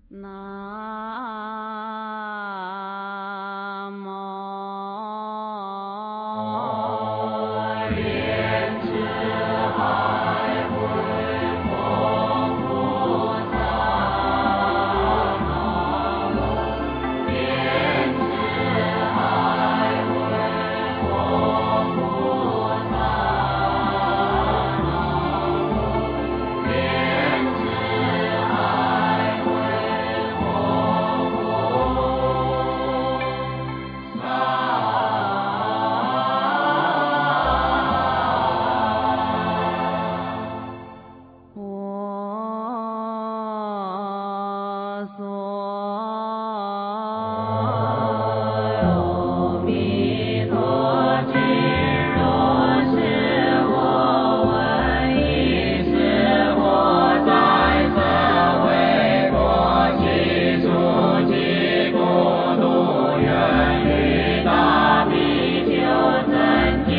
南无莲池海会佛菩萨，南无莲池海会佛菩萨，南无莲池海会佛菩萨。我所有弥陀经，若是我闻一时，我在社会国际书记国度愿与大比丘僧解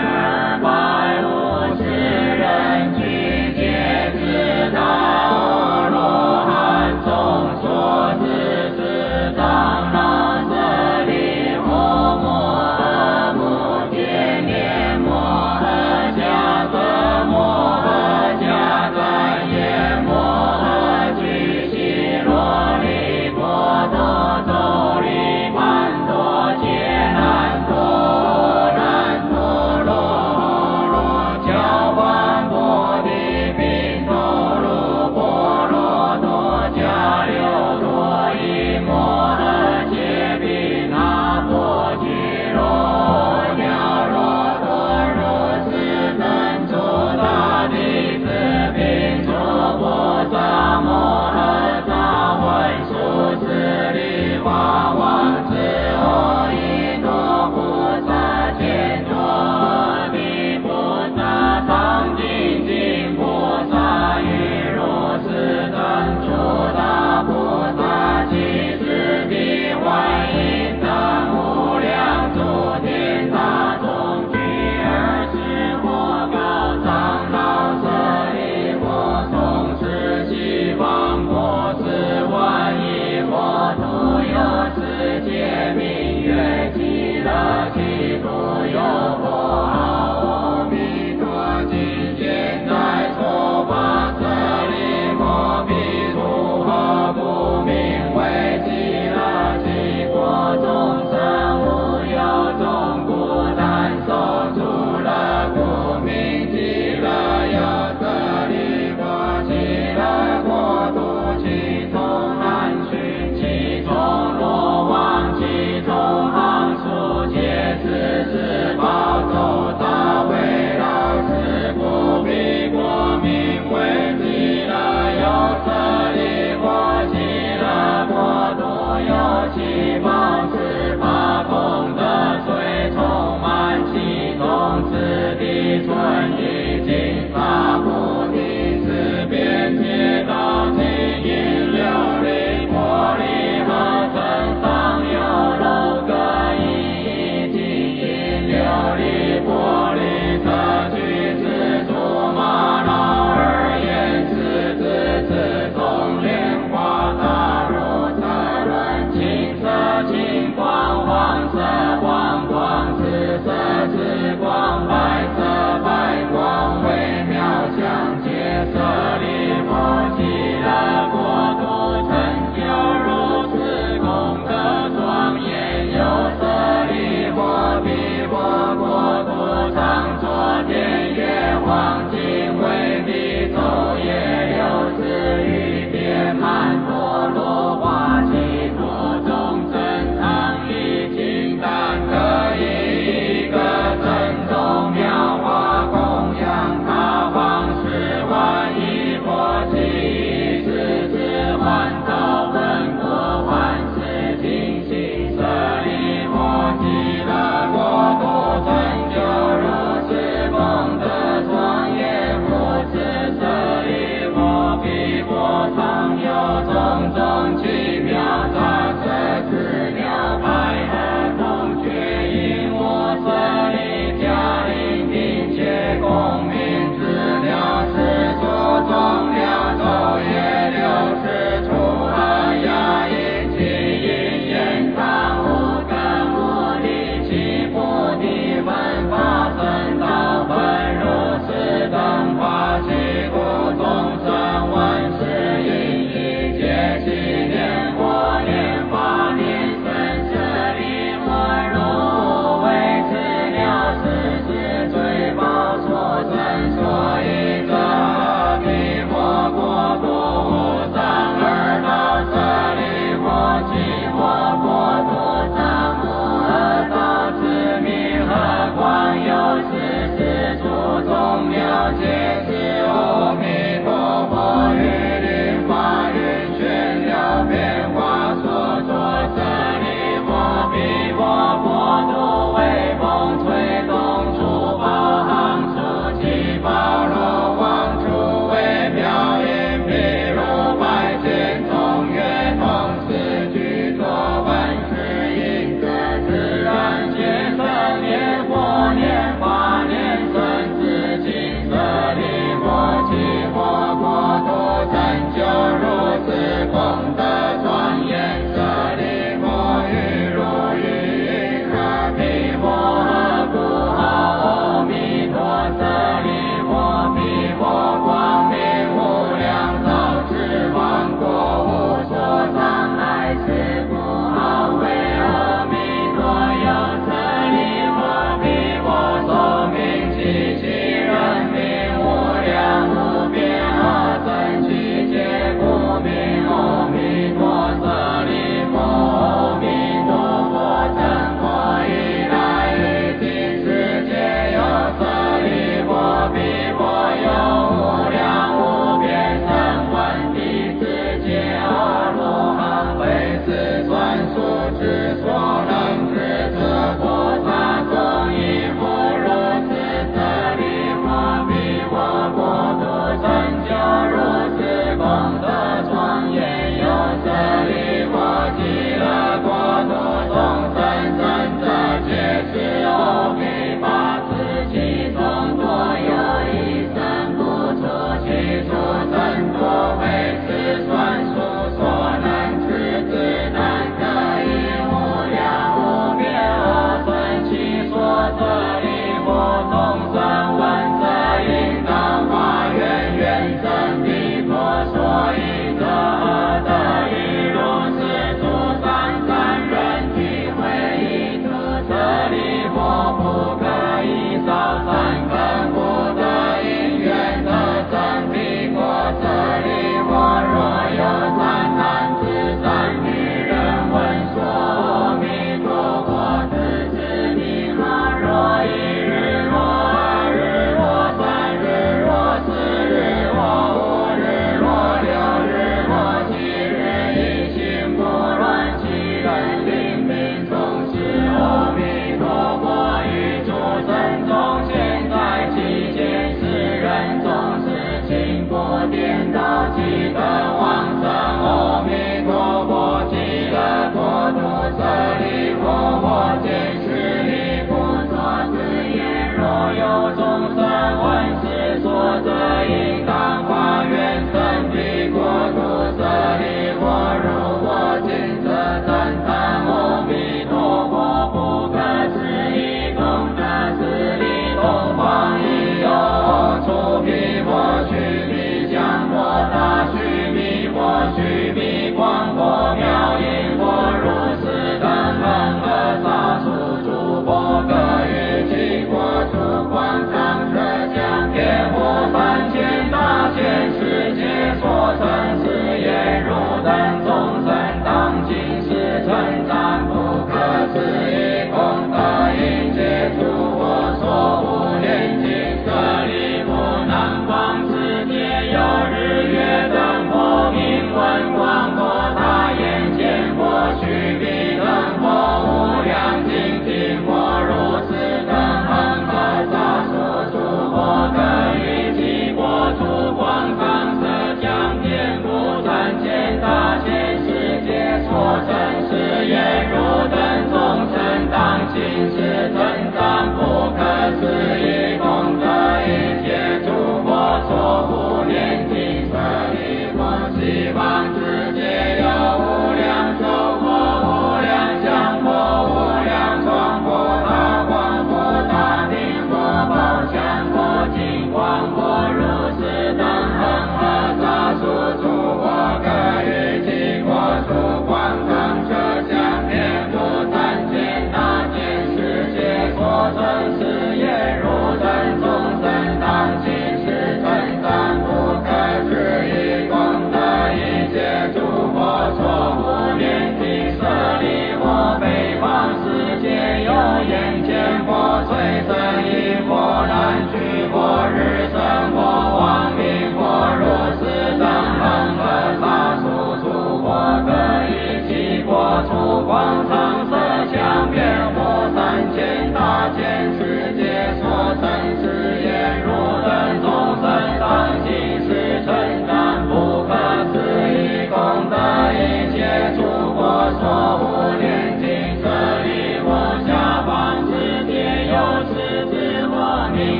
250人俱皆自他阿罗汉众所知是当那舍利摩摩诃目犍连摩诃迦叶摩诃迦旃延摩诃居士罗利波多周利盘多揭难陀难陀罗罗交换波提宾陀卢波罗多迦留多依摩诃揭毗那波居罗鸟罗多如是等诸大弟子并诸菩萨摩诃萨文殊师利华王子阿逸多菩萨见多阿弥菩萨常精进菩萨与如是等诸大菩萨及十地观音等无量诸天大众俱尔时或高长老舍利佛诵持西方国之万亿佛土有世界名曰极乐净土有佛阿弥陀经现在说法舍利摩毗卢何不名为极乐净国众生无有众故但受诸乐故名极乐有舍利佛极乐国土其中南巡其中罗网其中行数皆自是宝州大为老师故彼国名为极乐有舍利佛极乐国土有其宝持法功德水充满其中此地存于金沙菩提是边界道经因琉璃玻璃和身上有楼阁一经因琉璃玻璃特具是诸玛瑙而言是之自中莲花大如车轮青色青光黄色黄光紫色紫光白色白光微妙相接舍利佛极乐国土成就如是功德庄严有舍利佛毗佛国土常作天月黄金为地昼夜六时雨遍满陀罗花其土众生常以金丹各一个珍重妙花供养他方10万亿佛七十4万兆分国万世精行舍利佛极乐国土成就如是功德庄严无知舍利佛毗佛常有种种奇妙大舍资料百合同觉因我舍利迦临并且共鸣资料是所中了昼夜六时出而有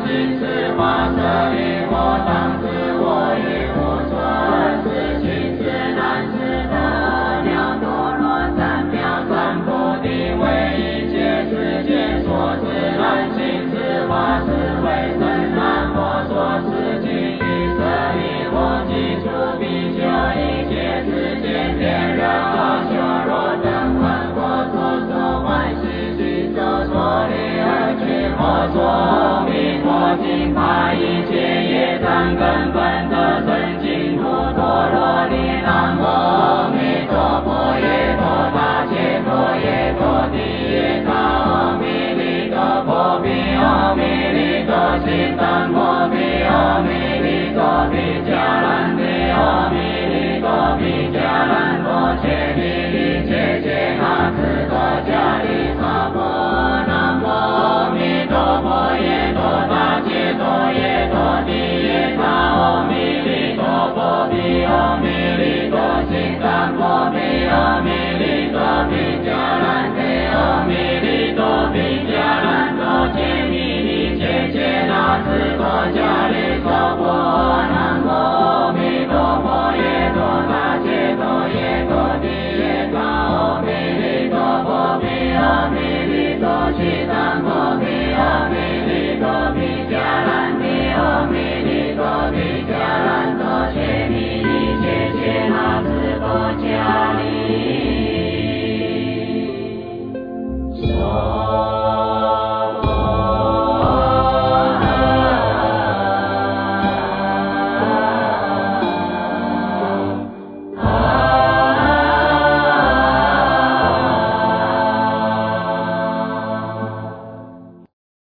心是化舍利我当知我亦无存，是心是难是得了多罗三藐三菩提，为一切世界所知难心是化是为甚难佛所持经以舍利我即出比丘一切世界天人阿修罗等闻佛所说欢喜具足所利而去佛说阿弥陀经法一切业障根本得生净土陀罗尼南无阿弥陀佛耶陀大解脱耶陀地耶他阿弥利多波比阿弥利多心当波比阿弥